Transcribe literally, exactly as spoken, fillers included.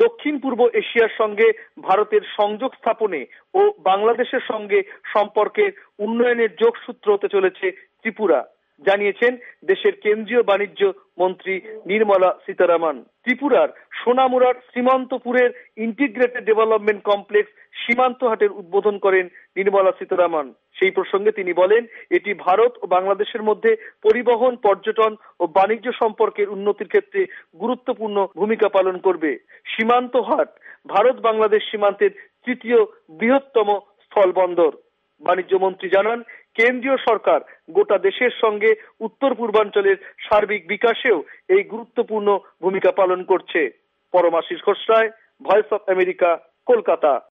দক্ষিণ পূর্ব এশিয়ার সঙ্গে ভারতের সংযোগ স্থাপনে ও বাংলাদেশের সঙ্গে সম্পর্কের উন্নয়নের যোগসূত্র হতে চলেছে ত্রিপুরা, জানিয়েছেন দেশের কেন্দ্রীয় বাণিজ্য মন্ত্রী নির্মলা সীতারামন। ত্রিপুরার সোনামুড়ার সীমান্তপুরের ইন্টিগ্রেটেড ডেভেলপমেন্ট কমপ্লেক্স সীমান্ত হাটের উদ্বোধন করেন নির্মলা সীতারামন। সেই প্রসঙ্গে তিনি বলেন, এটি ভারত ও বাংলাদেশের মধ্যে পরিবহন, পর্যটন ও বাণিজ্য সম্পর্কের উন্নতির ক্ষেত্রে গুরুত্বপূর্ণ ভূমিকা পালন করবে। সীমান্ত হাট ভারত বাংলাদেশ সীমান্তের তৃতীয় বৃহত্তম স্থলবন্দর। বাণিজ্য মন্ত্রী জানান, কেন্দ্রীয় সরকার গোটা দেশের সঙ্গে উত্তর পূর্বাঞ্চলের সার্বিক বিকাশেও এই গুরুত্বপূর্ণ ভূমিকা পালন করছে। Paramashis Ghoshroy, voice of America, Kolkata.